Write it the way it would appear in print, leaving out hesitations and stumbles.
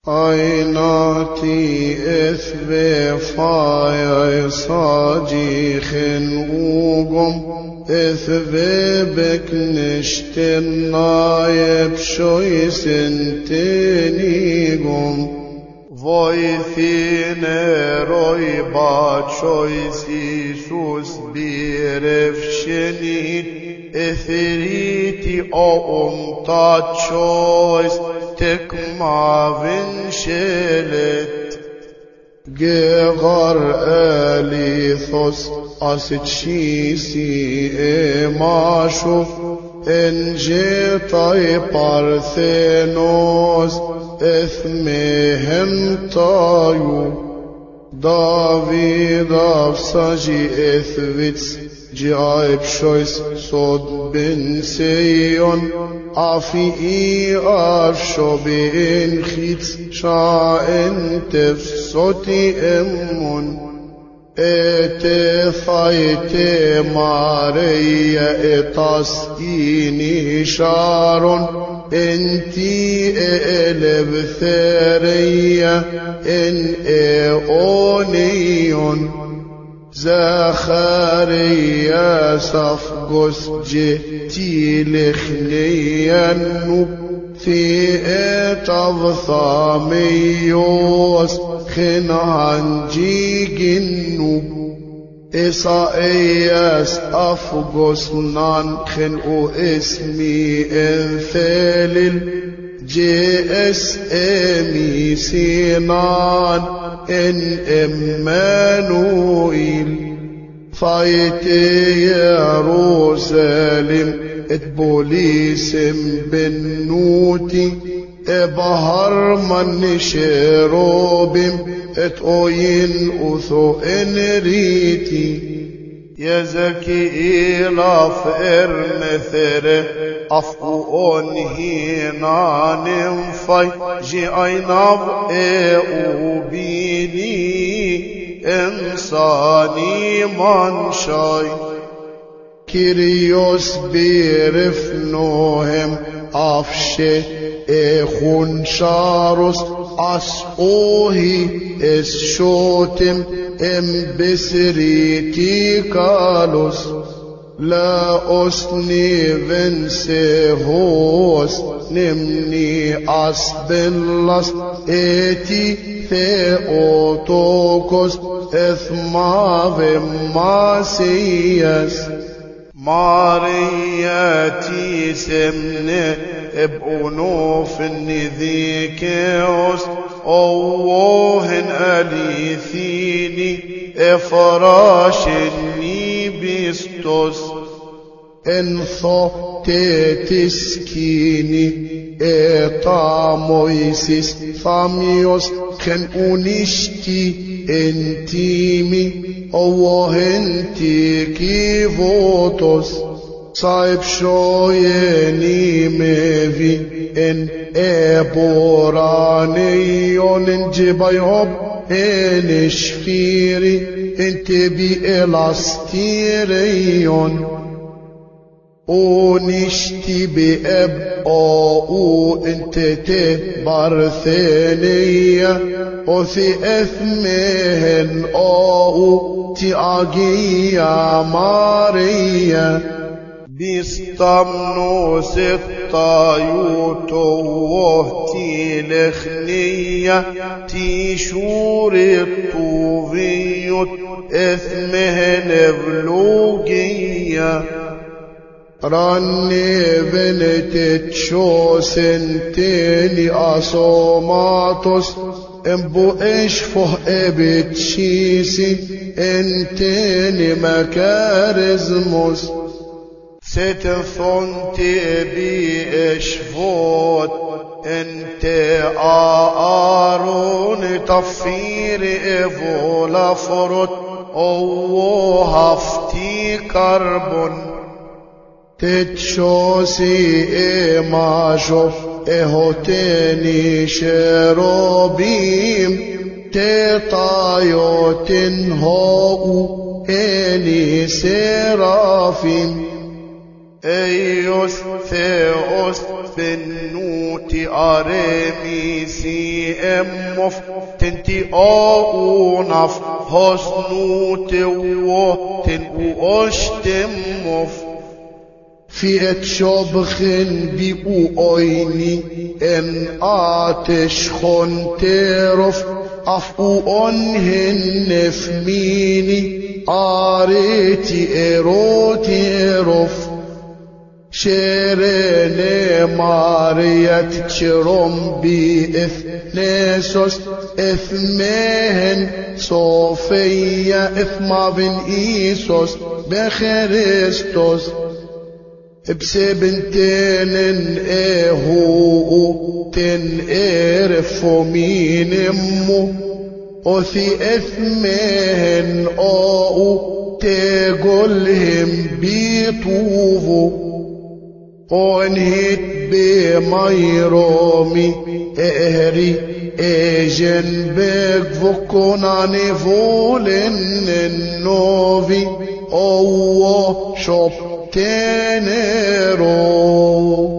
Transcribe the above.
Aynati ethve faya saji khenugum ethve beknishten naib shoysen tenigum voithine roi bachois Isus birefshenit etheriti tachois tek mavin shelet gegar alithos asit shisi emashu enjetai parthenos ethmehem tayu David afsaji ethvits Jaib shois sod ben seyon Afi afsho bin chitz sha'en tefsoti emun Ete faite mareya etas ini sharon Enti elev thereya en eonion زخريا صفقس جتي لخنيانو في اتظثاميوس خنعن جيجنو إسائياس أفقس نانخن اسمي انثالل جيس امي سينان ان امانويل فايت يروسالم اتبوليسم بنوتي ابهر من شروبم اتوين اثو انريتي يزكي إلاف إرنثر أفقون هنا نمفي جعيناب أوبيني إنساني منشاي كيريوس بيرفنوهم أفشي إخون شاروس أسقوهي إسشوتم ام بسريتي كالوس لا أسني فنسيهوس نمني أسبلس إتي ثيوتوكوس إثما فماسيس مارياتي سمني ابونوف النذيكيوس أوهن أليثيني إفراشني بيستوس انثو تتسكيني إطامويسيس فاميوس كن أونشتي انتيمي أوهن تيكي فوتوس صايب شويني ميفي ان ابورانيون انجبايهوب ان شفيري انت بي الاستيريون ونشتي باب او انت تبارثينية وفي اثمهن او تياجيا ماريا بيستمنوس الطايوتو وهتي لخنية تيشور الطوفيوت اثمهن بلوغية راني بنت تشوسنتيني أصوماتوس امبو اشفه ابتشيسي انتيني مكارزموس ستثنت بي اشفوت انت آرون تفير افولا فرط او هفتي كربون تتشوسي اماشوف اهوتيني شروبيم تطايوتن هو اني سرافيم ايوس ثيوس فنوت أرميسي أمف تنتي أونف هسنوت وتن وأشتمف في اتشبخن بيقو أيني ان آتش خن ترف أفقو أنهن نفميني آريتي إروتي رف شيرين ماريت تشرم بإث نيسوس إثمهن صوفيا إثما بن إيسوس بخريستوس بسبنتين إيهو تن إيرفو مين إمو وفي إثمهن أو تقولهم بيطوفو ونهيت بميرومي إهري إيجن بقفكوناني فولن النوفي أو شوب تنرو